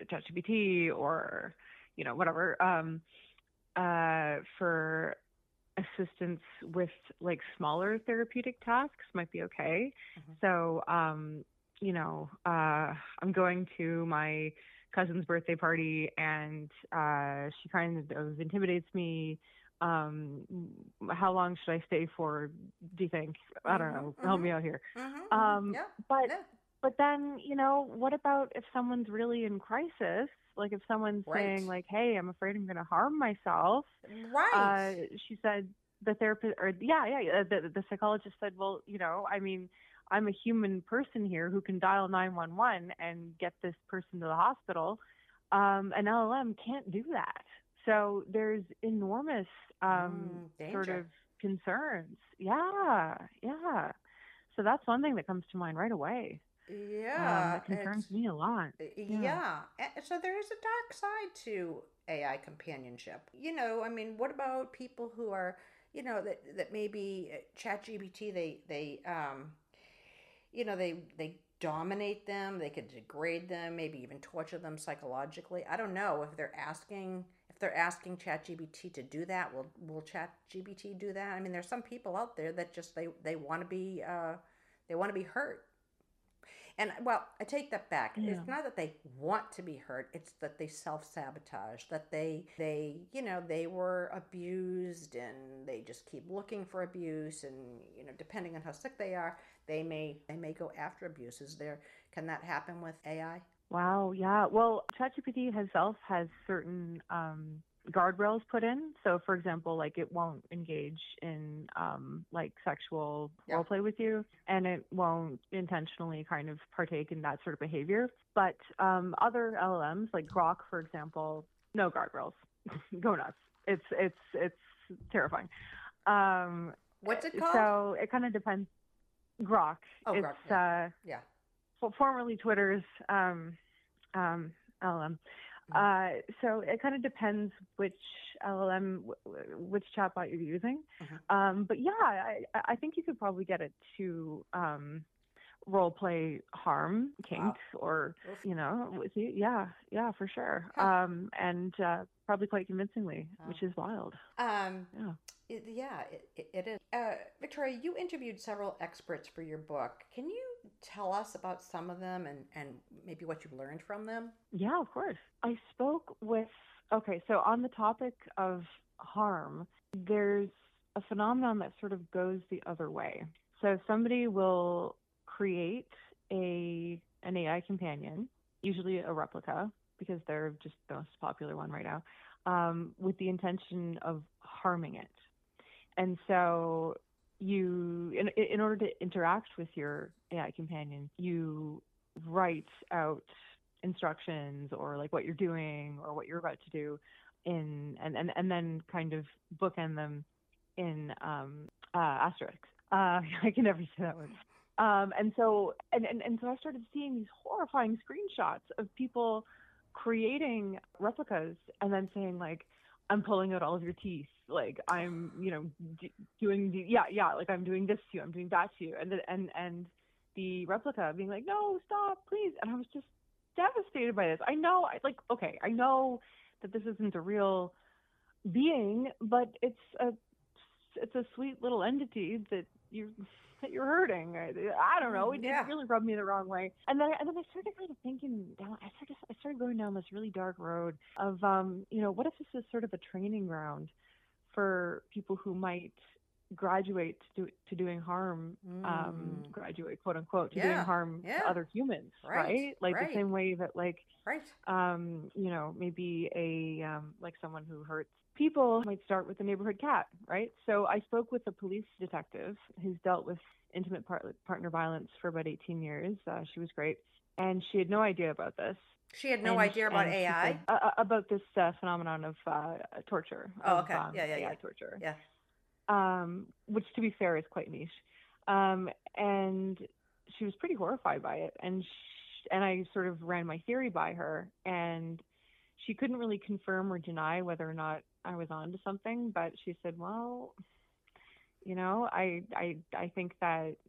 ChatGPT or, you know, whatever, um, uh, for assistance with like smaller therapeutic tasks might be okay. Mm-hmm. So, um, you know, uh, I'm going to my cousin's birthday party, and uh, she kind of intimidates me. Um, how long should I stay for? Do you think? Mm-hmm, I don't know. Mm-hmm. Help me out here. Mm-hmm, um, yeah, but yeah. but then, you know, what about if someone's really in crisis? Like if someone's right. saying like, "Hey, I'm afraid I'm going to harm myself." Right. Uh, she said the therapist, or yeah, yeah, the the psychologist said, "Well, you know, I mean, I'm a human person here who can dial nine one one and get this person to the hospital. Um, an L L M can't do that." So there's enormous um, mm, sort of concerns. Yeah, yeah. So that's one thing that comes to mind right away. Yeah. Um, that concerns me a lot. Yeah. yeah. So there is a dark side to A I companionship. You know, I mean, what about people who are, you know, that, that maybe ChatGPT, they, they, um, you know, they, they dominate them, they could degrade them, maybe even torture them psychologically. I don't know if they're asking, if they're asking ChatGPT to do that, will, will ChatGPT do that? I mean, there's some people out there that just, they, they want to be, uh, they want to be hurt. And well, I take that back. Yeah. It's not that they want to be hurt. It's that they self-sabotage, that they, they, you know, they were abused and they just keep looking for abuse. And, you know, depending on how sick they are, they may, they may go after abuse. Is there, can that happen with A I? Wow. Yeah. Well, ChatGPT itself has certain, um, guardrails put in. So for example, like it won't engage in um, like sexual yeah. role play with you, and it won't intentionally kind of partake in that sort of behavior. But um, other L L Ms like Grok, for example, no guardrails. Go nuts. It's, it's, it's terrifying. Um, What's it called? So it kind of depends. Grok. Oh, it's, Grok. Yeah. Uh, yeah. formerly Twitter's um, um, L L M. Uh, so it kind of depends which L L M, which chatbot you're using. Mm-hmm. Um, but yeah, I, I think you could probably get it to um, role play harm, kink, wow. or, Oof. you know, yeah, yeah, for sure. Huh. Um, and uh, probably quite convincingly, wow. which is wild. Um, yeah. It, yeah, it, it is. Uh, Victoria, you interviewed several experts for your book. Can you tell us about some of them and, and maybe what you learned from them? Yeah, of course. I spoke with, okay, so on the topic of harm, there's a phenomenon that sort of goes the other way. So somebody will create a an A I companion, usually a replica, because they're just the most popular one right now, um, with the intention of harming it. And so you, in, in order to interact with your A I companion, you write out instructions or like what you're doing or what you're about to do in, and, and, and then kind of bookend them in um, uh, asterisks. Uh, I can never say that word. Um, and so, and, and, and so I started seeing these horrifying screenshots of people creating replicas and then saying like, I'm pulling out all of your teeth. Like I'm, you know, d- doing the, yeah, yeah. Like I'm doing this to you. I'm doing that to you. And the, and, and the replica being like, no, stop, please. And I was just devastated by this. I know, I like, okay, I know that this isn't a real being, but it's a, it's a sweet little entity that you that you're hurting. I, I don't know. It, yeah. it really rubbed me the wrong way. And then, and then I started kind of thinking down. I started, I started going down this really dark road of, um, you know, what if this is sort of a training ground for people who might graduate to, do, to doing harm, mm. um, graduate quote unquote to yeah. doing harm yeah. to other humans, right? right? Like right. the same way that, like, right. um, you know, maybe a um, like someone who hurts people might start with a neighborhood cat, right? So I spoke with a police detective who's dealt with intimate par- partner violence for about eighteen years. Uh, she was great. And she had no idea about this. She had no and, idea about A I? Said, uh, about this uh, phenomenon of uh, torture. Oh, of, okay. Um, yeah, yeah, A I yeah. torture. Yeah. Um, which, to be fair, is quite niche. Um, and she was pretty horrified by it. And she, and I sort of ran my theory by her. And she couldn't really confirm or deny whether or not I was on to something, but she said, well, you know, I, I, I think that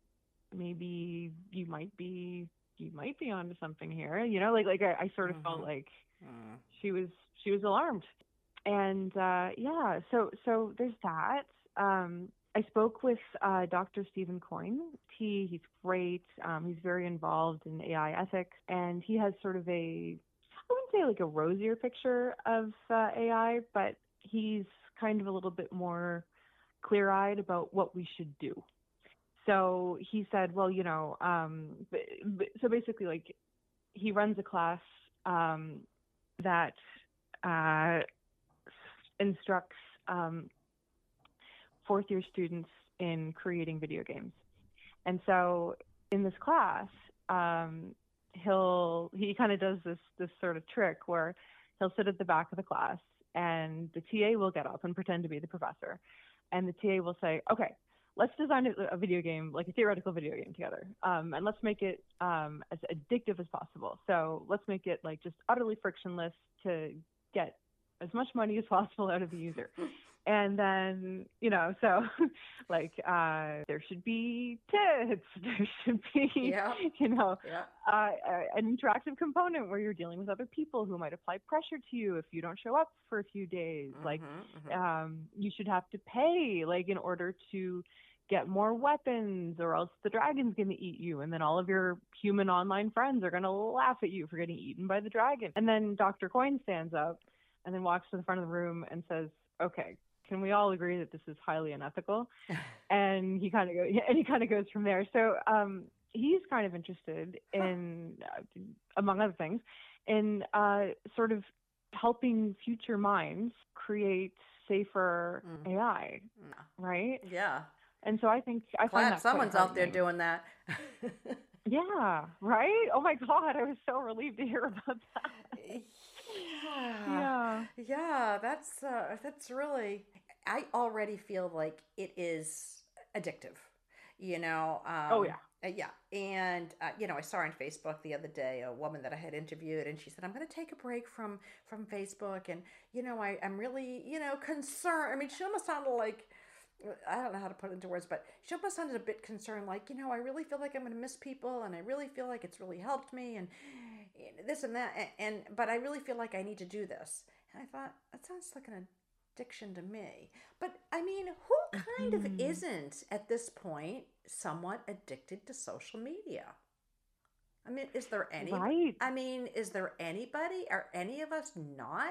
maybe you might be, you might be onto something here, you know, like, like I, I sort of mm-hmm. felt like mm. she was, she was alarmed. And, uh, yeah, so, so there's that. um, I spoke with uh, Doctor Stephen Coyne. He, he's great. Um, he's very involved in A I ethics, and he has sort of a, I wouldn't say like a rosier picture of uh, A I, but he's kind of a little bit more clear-eyed about what we should do. So he said, well, you know, um, but, but, so basically, like, he runs a class um, that uh, instructs um, fourth-year students in creating video games. And so in this class, um, he'll he kind of does this this sort of trick where he'll sit at the back of the class, and the T A will get up and pretend to be the professor, and the T A will say, okay, let's design a, a video game, like a theoretical video game together, um, and let's make it um, as addictive as possible. So let's make it like just utterly frictionless to get as much money as possible out of the user. And then, you know, so like uh, there should be tits, there should be, yeah. you know, yeah. uh, an interactive component where you're dealing with other people who might apply pressure to you if you don't show up for a few days. Mm-hmm, like mm-hmm. Um, you should have to pay, like, in order to get more weapons, or else the dragon's going to eat you. And then all of your human online friends are going to laugh at you for getting eaten by the dragon. And then Doctor Coyne stands up and then walks to the front of the room and says, okay, can we all agree that this is highly unethical? And he kind of goes, and he kind of goes from there. So um, he's kind of interested in, uh, among other things, in uh, sort of helping future minds create safer mm. A I, no. right? Yeah. And so I think I Glad find that someone's out there doing that. Yeah, right? Oh my God, I was so relieved to hear about that. Yeah. Yeah. Yeah, that's uh, that's really, I already feel like it is addictive, you know. Um, oh, yeah. Uh, yeah. And, uh, you know, I saw on Facebook the other day a woman that I had interviewed, and she said, I'm going to take a break from, from Facebook. And, you know, I, I'm really, you know, concerned. I mean, she almost sounded like, I don't know how to put it into words, but she almost sounded a bit concerned, like, you know, I really feel like I'm going to miss people, and I really feel like it's really helped me, and this and that, and, and but I really feel like I need to do this. And I thought, that sounds like an addiction to me. But, I mean, who kind of Mhm. isn't, at this point, somewhat addicted to social media? I mean, is there any? Right. I mean, is there anybody? Are any of us not?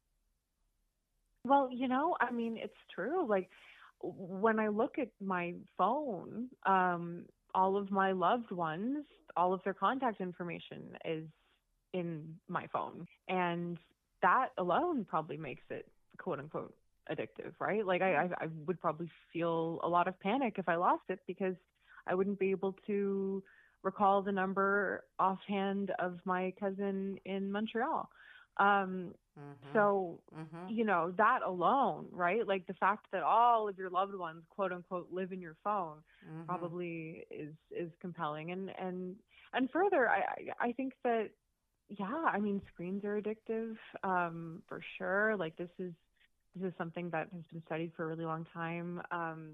Well, you know, I mean, it's true. Like, when I look at my phone, um, all of my loved ones, all of their contact information is in my phone. And that alone probably makes it, quote unquote, addictive, right? Like, I, I, I would probably feel a lot of panic if I lost it, because I wouldn't be able to recall the number offhand of my cousin in Montreal. Um, Mm-hmm. So, mm-hmm. you know, that alone, right? Like the fact that all of your loved ones, quote unquote, live in your phone mm-hmm. probably is, is compelling. And, and, and further, I, I think that, yeah, I mean, screens are addictive, um, for sure. Like this is, this is something that has been studied for a really long time. Um,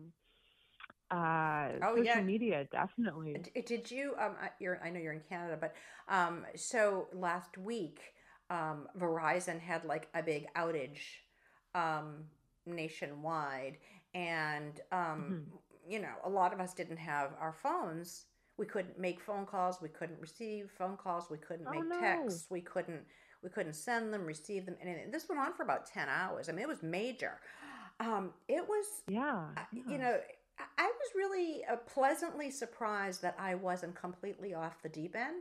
uh, oh, social yeah. media, definitely. Did you, um, you're, I know you're in Canada, but, um, so last week, Um, Verizon had like a big outage um, nationwide, and um, mm-hmm. you know, a lot of us didn't have our phones. We couldn't make phone calls. We couldn't receive phone calls. We couldn't oh, make no. texts. We couldn't we couldn't send them, receive them, and, and this went on for about ten hours. I mean, it was major. Um, it was, yeah, uh, yeah. you know, I, I was really uh, pleasantly surprised that I wasn't completely off the deep end.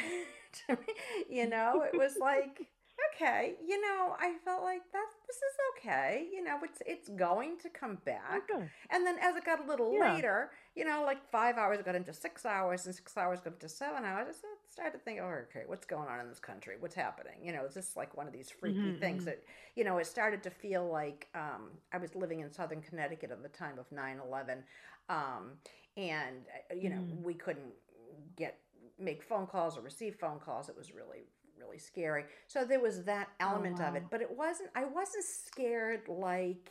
You know, it was like, okay, you know, I felt like that this is okay. You know, it's it's going to come back. Okay. And then as it got a little Yeah. later, you know, like five hours got into six hours, and six hours got into seven hours. I started thinking, oh, okay, what's going on in this country? What's happening? You know, is this like one of these freaky Mm-hmm. things that, you know, it started to feel like um, I was living in Southern Connecticut at the time of nine eleven. Um, and, you know, mm-hmm. we couldn't get make phone calls or receive phone calls. It was really, really scary. So there was that element oh, wow. of it, but it wasn't, I wasn't scared like,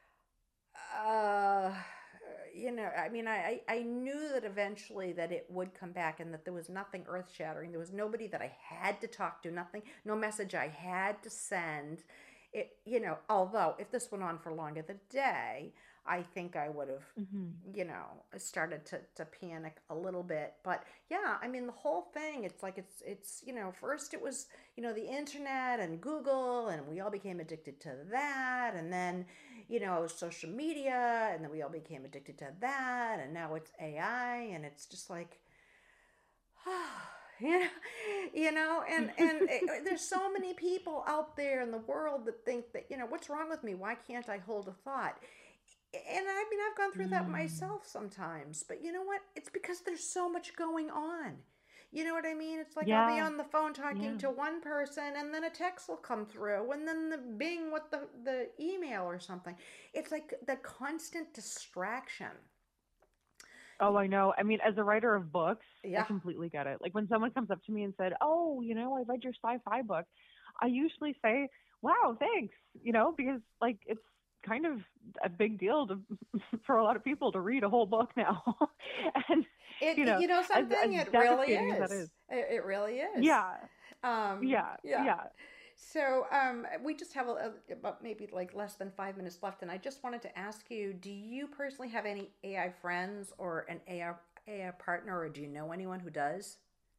uh, you know, I mean, I, I knew that eventually that it would come back, and that there was nothing earth shattering. There was nobody that I had to talk to, nothing, no message I had to send. It, you know, although if this went on for longer than a day, I think I would have, Mm-hmm. you know, started to, to panic a little bit. But yeah, I mean, the whole thing, it's like, it's, it's, you know, first it was, you know, the internet and Google, and we all became addicted to that. And then, you know, social media, and then we all became addicted to that. And now it's A I, and it's just like, you know, you know, and and it, there's so many people out there in the world that think that, you know, what's wrong with me? Why can't I hold a thought? And I mean, I've gone through that Mm. myself sometimes, but you know what? It's because there's so much going on. You know what I mean? It's like I'll be Yeah, on the phone talking yeah. to one person, and then a text will come through, and then the bing with the, the email or something. It's like the constant distraction. Oh, I know. I mean, as a writer of books, I Yeah. completely get it. Like when someone comes up to me and said, "Oh, you know, I read your sci-fi book," I usually say, "Wow, thanks," you know, because like it's kind of a big deal to for a lot of people to read a whole book now. And It, you it- know, you know as as something? It really devastating as that is. is. It, it really is. Yeah. Um, Yeah. yeah. Yeah. So um, we just have a, a, about maybe like less than five minutes left, and I just wanted to ask you: do you personally have any A I friends or an A I A I partner, or do you know anyone who does?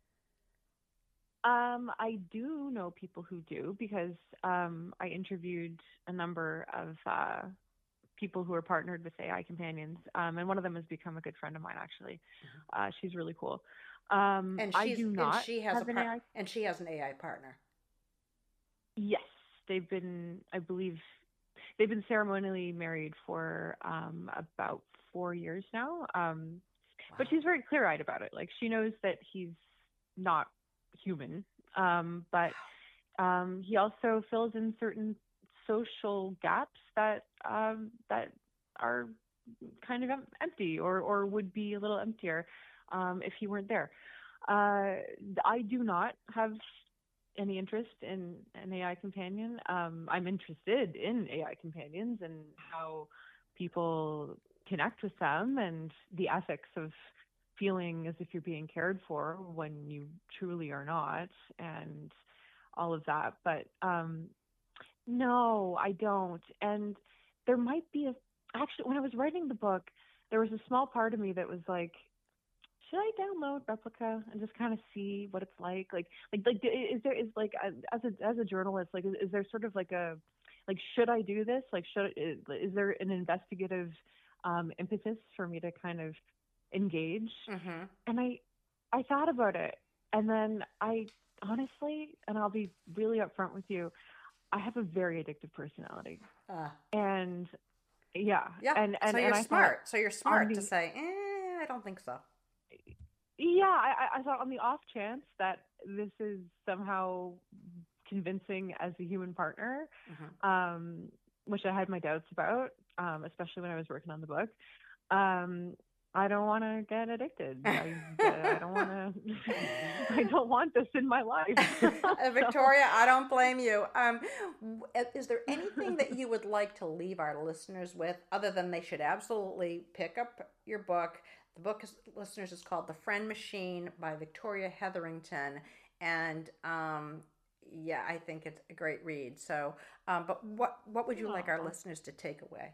Um, I do know people who do because um, I interviewed a number of uh, people who are partnered with A I companions, um, and one of them has become a good friend of mine. Actually, uh, she's really cool. Um, And I she's do and not she has a have an part A I. and she has an A I partner. Yes, they've been, I believe, they've been ceremonially married for um, about four years now. Um, but Wow. she's very clear-eyed about it. Like she knows that he's not human, um, but um, he also fills in certain social gaps that um, that are kind of em- empty or or would be a little emptier um, if he weren't there. Uh, I do not have any interest in an A I companion. Um, I'm interested in A I companions and how people connect with them and the ethics of feeling as if you're being cared for when you truly are not, and all of that. But um, no, I don't. And there might be a actually when I was writing the book, there was a small part of me that was like, should I download Replica and just kind of see what it's like? Like, like, like, is there is like as a as a journalist, like, is, is there sort of like a like, should I do this? Like, should is, is there an investigative um, impetus for me to kind of engage? Mm-hmm. And I I thought about it, and then I honestly, and I'll be really upfront with you, I have a very addictive personality, Uh, and yeah, yeah. and So and and you're I thought smart. So you're on smart to the say, eh, I don't think so. yeah, I, I thought on the off chance that this is somehow convincing as a human partner, Mm-hmm. um, which I had my doubts about, um, especially when I was working on the book. Um, I don't want to get addicted. I I don't want to. I don't want this in my life. Uh, So, Victoria, I don't blame you. Um, w- uh, is there anything that you would like to leave our listeners with, other than they should absolutely pick up your book? The book, is, listeners, is called The Friend Machine by Victoria Hetherington, and um, yeah, I think it's a great read. So, um, but what what would you like our Aw. listeners to take away?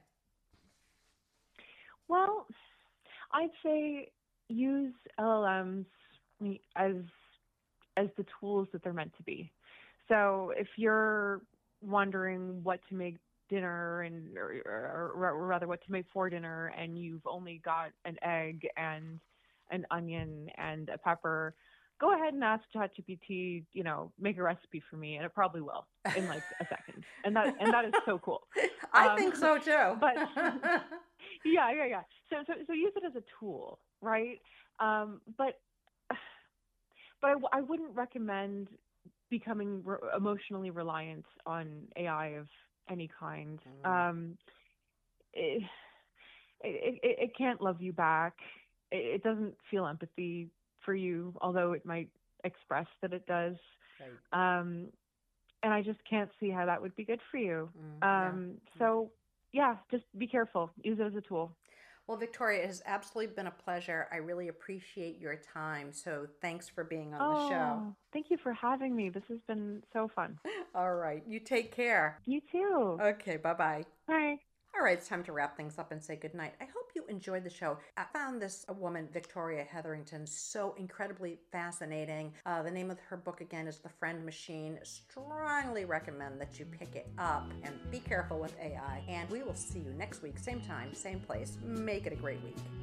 Well, I'd say use L L Ms as as the tools that they're meant to be. So if you're wondering what to make dinner and or, or, or rather what to make for dinner and you've only got an egg and an onion and a pepper, go ahead and ask ChatGPT, you know, make a recipe for me, and it probably will in like a second. And that and that is so cool. I Um, think so too. but yeah, yeah, yeah. So so so use it as a tool, right? Um, but but I, w- I wouldn't recommend becoming re- emotionally reliant on A I of any kind. Mm, Um, it, it, it, it can't love you back. It, it doesn't feel empathy for you, although it might express that it does. right. Um, and I just can't see how that would be good for you. Mm, yeah. Um, so yeah, just be careful. Use it as a tool. Well, Victoria, it has absolutely been a pleasure. I really appreciate your time. So thanks for being on the show. Oh, thank you for having me. This has been so fun. All right. You take care. You too. Okay. Bye bye. Bye. All right, it's time to wrap things up and say goodnight. I hope you enjoyed the show. I found this woman, Victoria Hetherington, so incredibly fascinating. Uh, the name of her book, again, is The Friend Machine. Strongly recommend that you pick it up, and be careful with A I. And we will see you next week, same time, same place. Make it a great week.